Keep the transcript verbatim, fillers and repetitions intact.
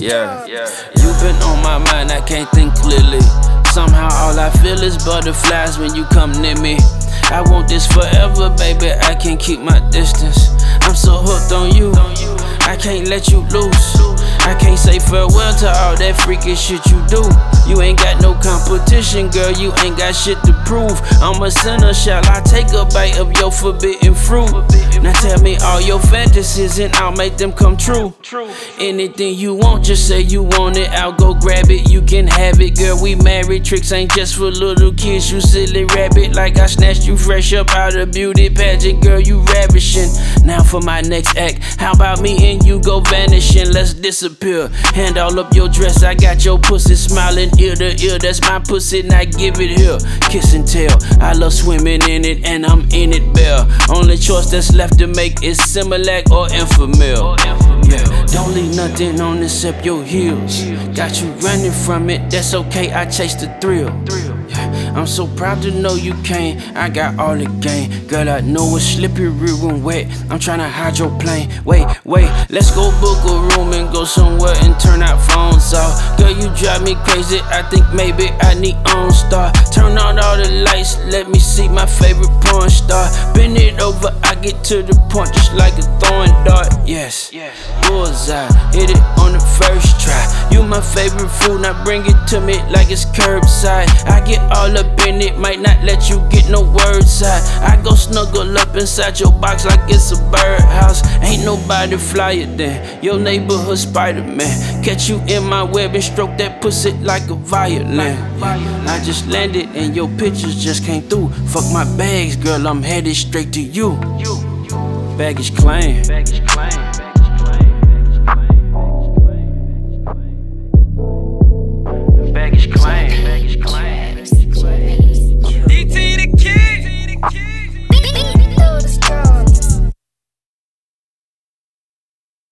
Yeah, yeah. You've been on my mind, I can't think clearly. Somehow all I feel is butterflies when you come near me. I want this forever, baby, I can't keep my distance. I'm so hooked on you, I can't let you loose. I can't say farewell to all that freaky shit you do. You ain't got no competition, girl, you ain't got shit to prove. I'm a sinner, shall I take a bite of your forbidden fruit? Now tell me all your fantasies and I'll make them come true. Anything you want, just say you want it, I'll go grab it, you can have it. Girl, we married, tricks ain't just for little kids, you silly rabbit. Like I snatched you fresh up out of beauty pageant, girl, you ravishing. Now for my next act, how about me and you go vanishing? Let's disappear, hand all up your dress, I got your pussy smiling ear to ear. That's my pussy, now give it here, kiss and tell. I love swimming in it and I'm in it bare. Only choice that's left to make is Similac or Enfamil. Yeah, don't leave nothing on except your heels. Got you running from it, that's okay, I chase the thrill. Yeah, I'm so proud to know you came, I got all the game. Girl, I know it's slippery when wet, I'm tryna hydroplane. Wait, wait, let's go book a room and go somewhere and turn our phones off. Girl, you drive me crazy, I think maybe I need OnStar. Turn on all the lights, let me see my favorite porn star. Bend it over, I get to the point just like a throwing dart. Yes, bullseye, hit it on the first try. You my favorite food, now bring it to me like it's curbside. I get all up in it, might not let you get no words out. I go snuggle up inside your box like it's a birdhouse. Ain't nobody flyer than your neighborhood Spider-Man. Catch you in my web and stroke that pussy like a violin. I just landed and your pictures just came through. Fuck my bags, girl, I'm headed straight to you. Baggage claim.